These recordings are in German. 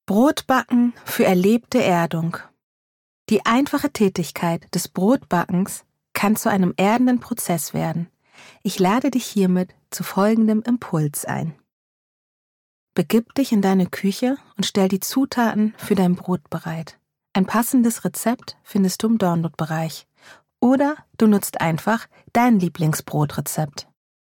Brotbacken für erlebte Erdung. Die einfache Tätigkeit des Brotbackens kann zu einem erdenden Prozess werden. Ich lade dich hiermit zu folgendem Impuls ein. Begib dich in deine Küche und stell die Zutaten für dein Brot bereit. Ein passendes Rezept findest du im Download-Bereich. Oder du nutzt einfach dein Lieblingsbrotrezept.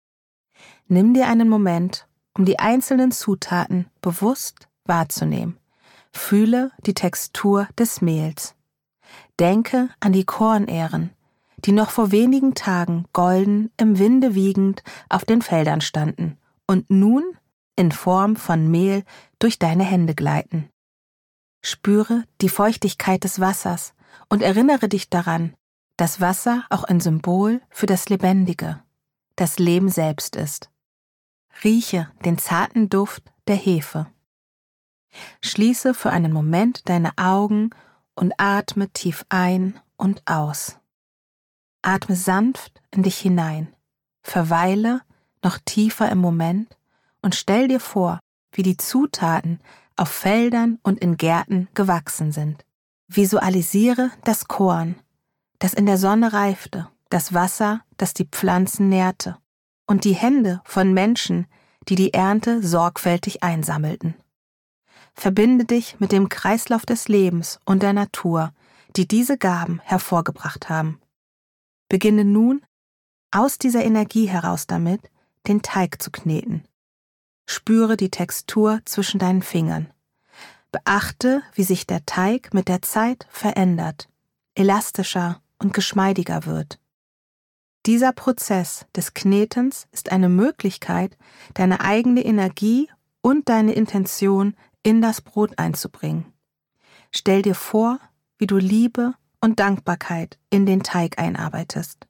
Nimm dir einen Moment, um die einzelnen Zutaten bewusst wahrzunehmen. Fühle die Textur des Mehls. Denke an die Kornähren, die noch vor wenigen Tagen golden im Winde wiegend auf den Feldern standen und nun in Form von Mehl durch deine Hände gleiten. Spüre die Feuchtigkeit des Wassers und erinnere dich daran, dass Wasser auch ein Symbol für das Lebendige, das Leben selbst ist. Rieche den zarten Duft der Hefe. Schließe für einen Moment deine Augen und atme tief ein und aus. Atme sanft in dich hinein, verweile noch tiefer im Moment und stell dir vor, wie die Zutaten auf Feldern und in Gärten gewachsen sind. Visualisiere das Korn, das in der Sonne reifte, das Wasser, das die Pflanzen nährte, und die Hände von Menschen, die die Ernte sorgfältig einsammelten. Verbinde dich mit dem Kreislauf des Lebens und der Natur, die diese Gaben hervorgebracht haben. Beginne nun, aus dieser Energie heraus damit, den Teig zu kneten. Spüre die Textur zwischen deinen Fingern. Beachte, wie sich der Teig mit der Zeit verändert, elastischer und geschmeidiger wird. Dieser Prozess des Knetens ist eine Möglichkeit, deine eigene Energie und deine Intention in das Brot einzubringen. Stell dir vor, wie du Liebe und Dankbarkeit in den Teig einarbeitest.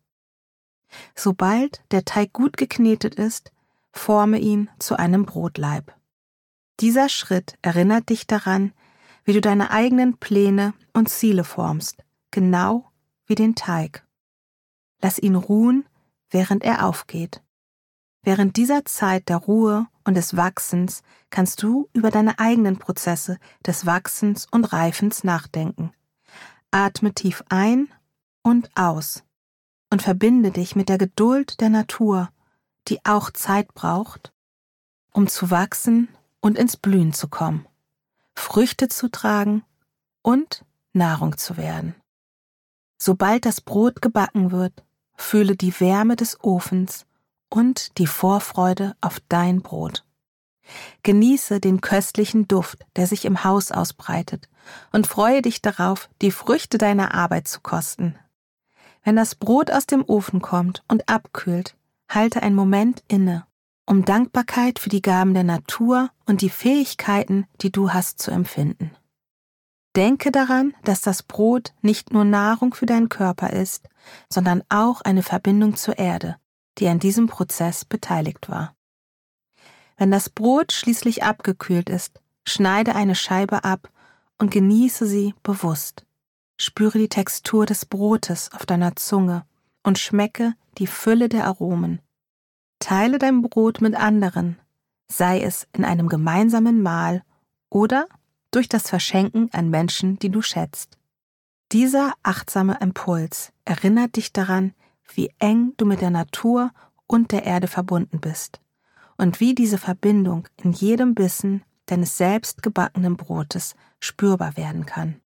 Sobald der Teig gut geknetet ist, forme ihn zu einem Brotlaib. Dieser Schritt erinnert dich daran, wie du deine eigenen Pläne und Ziele formst, genau wie den Teig. Lass ihn ruhen, während er aufgeht. Während dieser Zeit der Ruhe und des Wachsens kannst du über deine eigenen Prozesse des Wachsens und Reifens nachdenken. Atme tief ein und aus und verbinde dich mit der Geduld der Natur, die auch Zeit braucht, um zu wachsen und ins Blühen zu kommen, Früchte zu tragen und Nahrung zu werden. Sobald das Brot gebacken wird, fühle die Wärme des Ofens und die Vorfreude auf dein Brot. Genieße den köstlichen Duft, der sich im Haus ausbreitet, und freue dich darauf, die Früchte deiner Arbeit zu kosten. Wenn das Brot aus dem Ofen kommt und abkühlt, halte einen Moment inne, um Dankbarkeit für die Gaben der Natur und die Fähigkeiten, die du hast, zu empfinden. Denke daran, dass das Brot nicht nur Nahrung für deinen Körper ist, sondern auch eine Verbindung zur Erde, die an diesem Prozess beteiligt war. Wenn das Brot schließlich abgekühlt ist, schneide eine Scheibe ab und genieße sie bewusst. Spüre die Textur des Brotes auf deiner Zunge und schmecke die Fülle der Aromen. Teile dein Brot mit anderen, sei es in einem gemeinsamen Mahl oder durch das Verschenken an Menschen, die du schätzt. Dieser achtsame Impuls erinnert dich daran, wie eng du mit der Natur und der Erde verbunden bist und wie diese Verbindung in jedem Bissen deines selbst gebackenen Brotes spürbar werden kann.